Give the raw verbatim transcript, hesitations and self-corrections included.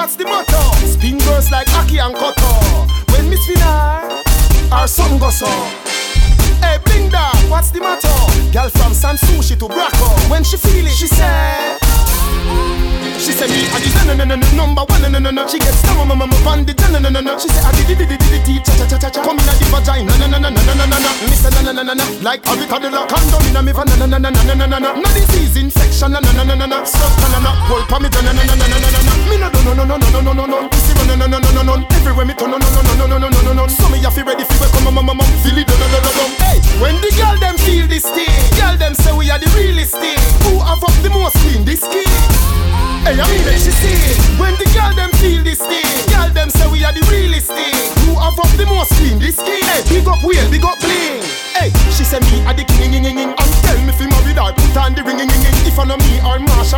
what's the motto? Spin girls like Aki and Koto. When Miss Finar, our son goes so. Hey, bling da, what's the motto? Girl from San Sushi to Braco. When she feel it, she say. She say me, I did no no no no number one no no no no. She gets down mama mama on the no no no no. She say I did did did did did cha cha cha cha cha. Come in a the vagina no no no no no no no no. Me say no no no no no like avicadilla. Condom in a me van no no no no no no no no. No disease infection no no no no no no. Stuff no no no. Pull pa me no no no no no no no no. Me no do no no no no no no no no. Pussy no no no no no no. Everywhere me turn no no no no no no no no no. So me have to ready for come mama mama feel it no no no no. Hey, when the girl them feel this thing, girl them say we are the realest thing. Who have up the most clean this key? Hey, I mean, she see when the girl them feel this thing, girl them say we are the realest thing. Who have up the most clean this key? Hey, big up wheel, big up bling. Hey, she say me a the king, ing, ing, ing, and tell me fi marry that, put on the ring, ing, ing, ing. If I know me or Marsha.